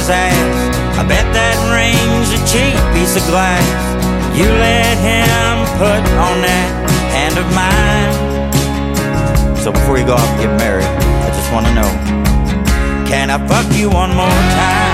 his ass. I bet that ring's a cheap piece of glass. You let him put on that hand of mine. So before you go off and get married, I just want to know, can I fuck you one more time?